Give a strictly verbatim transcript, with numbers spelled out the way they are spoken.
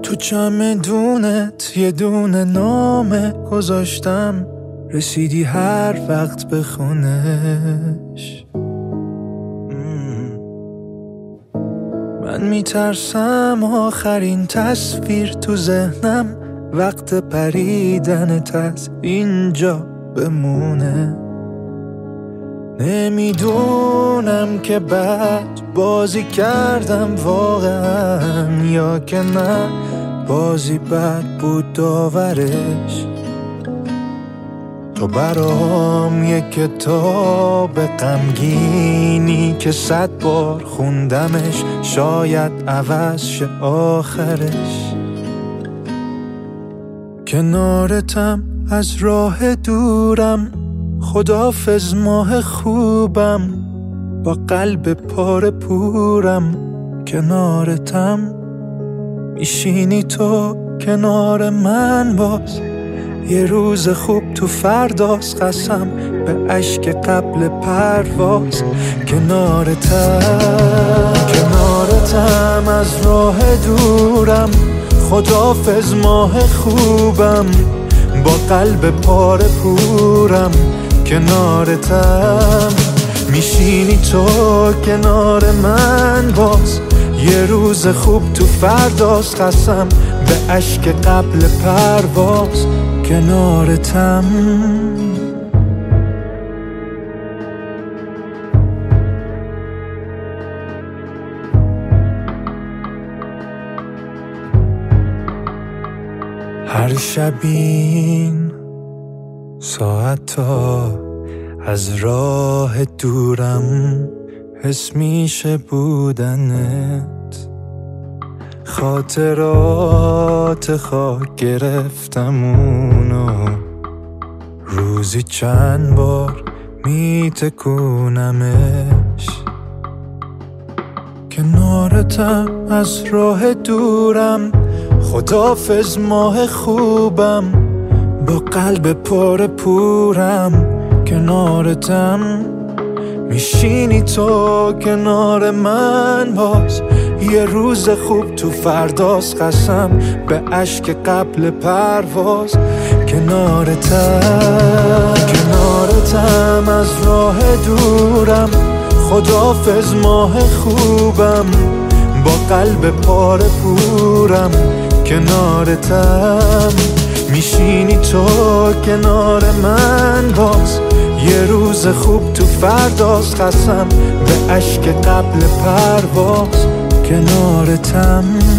تو چمدونت یه دونه نامه گذاشتم، رسیدی هر وقت به خونش. من میترسم آخرین تصویر تو ذهنم وقت پریدنت از اینجا بمونه. نمیدونم که بد بازی کردم واقعا یا که نه بازی بد بود داورش. تو برام یک کتاب غمگینی که صد بار خوندمش، شاید عوض شه آخرش. کنارتم از راه دورم، خداحافظ ماه خوبم، با قلب پاره پورم. کنارتم میشینی تو کنار من باز، یه روز خوب تو فرداست، قسم به اشک قبل پرواز. کنارتم کنارتم از راه دورم، خداحافظ ماه خوبم، با قلب پاره پورم. کنارتم میشینی تو کنار من باز، یه روز خوب تو فرداست، قسم به اشک قبل پرواز. کنارتم هر شبین ساعتا از راه دورم حس میشه بودنت. خاطرات خاک گرفتم اونو، روزی چند بار میتکونمش. کنارتم از راه دورم، خداحافظ ماه خوبم، با قلب پر پورم. کنارتم میشینی تو کنار من باز، یه روز خوب تو فرداست، قسم به اشک قبل پرواز. کنارتم کنارتم از راه دورم، خداحافظ ماه خوبم، با قلب پاره پورم. کنارتم میشینی تو کنار من باز، یه روز خوب تو فرداست، قسم به اشک قبل پرواز. کنارتم